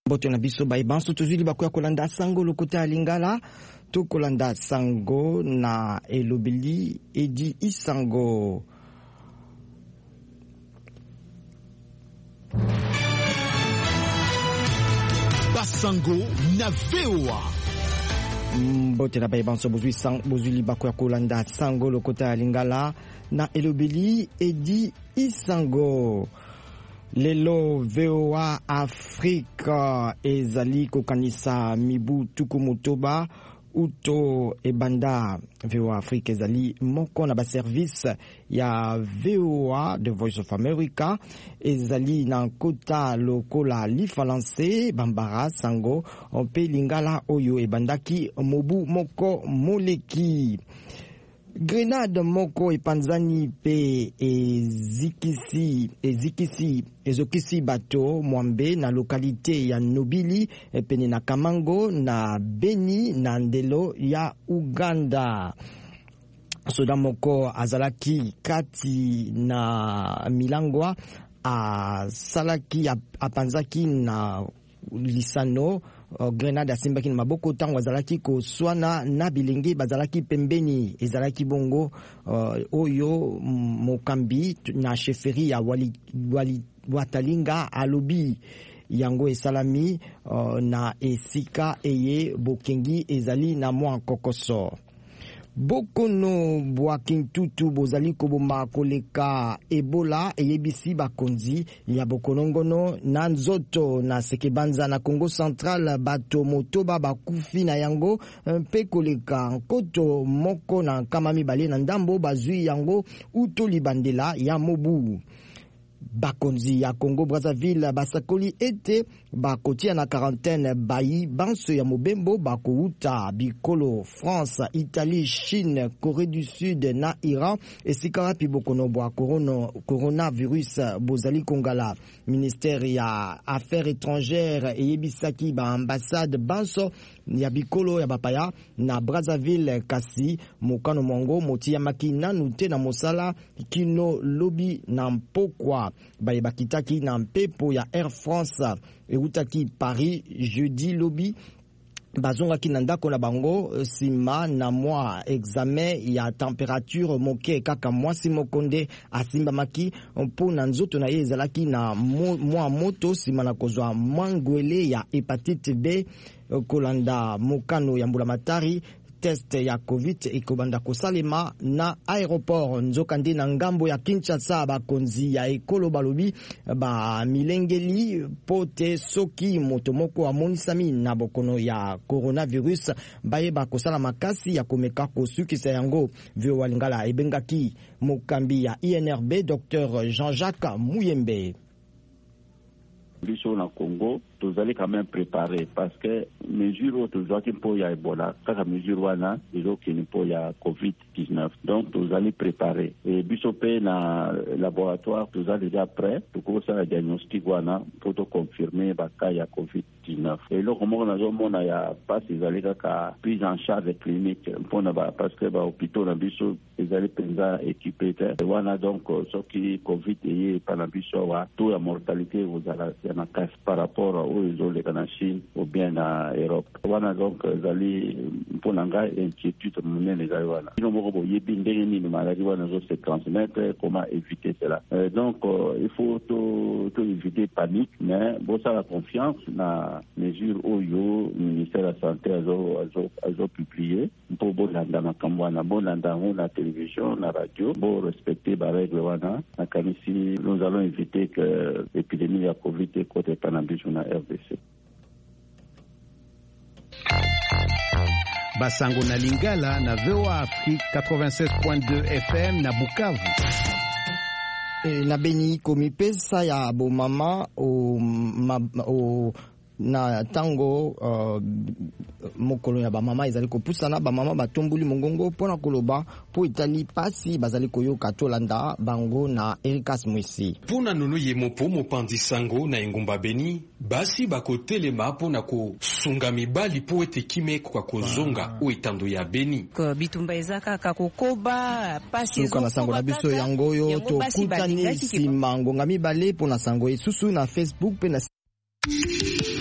Boto na biso baibanso tozuli bakoya kolanda sango lokota lingala to kolanda sango na elobeli edi isango. Basango na VOA. Bote na baibanso bozuli bakoya kolanda sango lokota lingala na elobeli edi isango. Lelo VOA Afrika ezali kokanisa mibu tuku motoba uto ebanda. VOA Afrika ezali moko na ba service ya VOA The Voice of America ezali na kota lokola lifalanse bambara sango mpe lingala oyo ebandaki mobu moko moleki. Grenade moko epanzani pe ezokisi bato mwambe na lokalite ya Nobili pene na Kamango na Beni na ndelo ya Uganda. Soda moko azalaki kati na milangwa asalaki apanzaki na lisano grenade asimbaki na maboko tango azalaki koswana na bilenge bazalaki pembeni ezalaki bongo oyo mokambi na chefferie ya Watalinga alobi yango esalami na esika eye bokengi ezali na mwa kokoso. Bokono bwakintutu bozali koboma koleka Ebola eyebisi bakonzi ya bokonongono na nzoto na sekebanza na Congo Central bato motoba bakufi na yango mpe koleka nkoto moko na nkama mibale na ndambo bazwi yango uto libandela ya mobu. Bakonzi ya Congo Brazzaville basakoli ete bakotia na quarantaine bayi banso ya mobembo bakouta bikolo France, Italie, Chine, Corée du Sud na Iran esika wapi bokono bwa coronavirus bozali kongala. Ministère ya Affaires étrangères eyebisaki ba ambassade banso ya bikolo ya bapaya na Brazzaville kasi mokano mongo motia makina nute na mosala kino lobi na mpokwa bayebakitaki na mpepo ya Air France eutaki Paris jeudi lobi bazongaki na ndako na bango sima na mwa examen ya temperature moke kaka mwasi mokonde asimbamaki mpo na nzoto na ye ezalaki na mwa moto sima na kozwa mwangwele ya hepatite B kolanda mokano ya mbulamatari test ya COVID ekobanda kosalema na aéroport nzokande na ngambo ya Kinshasa. Bakonzi ya ekolo balobi ba milengeli pote soki moto moko amonisami na bokono ya coronavirus bayeba kosala makasi ya komeka kosukisa yango. VOA Lingala ebengaki mokambi ya INRB Dr Jean-Jacques Muyembe. Biso na Congo tozali quand même préparé parce que mesure tozaki mpo ya Ebola kaka mesure wana ezokini mpo ya COVID-19 donc tozali préparé et biso pe na laboratoire tozali déjà prêt tokosala diagnostic wana mpo toconfirmer baka ya COVID-19 eloko moko nazomona ya pasi ezali kaka prise en charge clinique mpona parce que bahôpitaux na biso ezali mpenza équipé te wana donc soki COVID eye epa na biso awa taux ya mortalité ezala ya makasi par rapport oyo ezoleka na Chine ou bien na Europe wana donc ezali mpona ngai inquiétude monene ezali wana ino moko boyebi ndenge nini maladie wana se transmettre, comment éviter cela donc il faut to éviter panique mais bosala confiance na mesure oyo ministère de la santé azo publié mpo bolanda makambo wana bolanda yango na télévision na radio bo respecter barègle wana nakanisi nous allons éviter que l'épidémie ya COVID ekote pa na biso na RDC. Basango na Lingala na VOA Afrique 96.2 FM na Bukavu. Na Beni komipesa ya bomama o na tango mokolo ya bamama ezali kopusana bamama batombuli mongongo pona koloba po itali pasi bazali koyoka tolanda bango na Erikas Mwisi. Pona nunu ye mopo mopandi sango na engumba Beni basi bakotelema pona kosunga mibali po ete kimeko kwa kozonga o etando ya Beni ko bitumba ezaka kakokoba pasi suka na sango na biso yango yo to kutani simango ngami bale pona sango isusu na Facebook pe na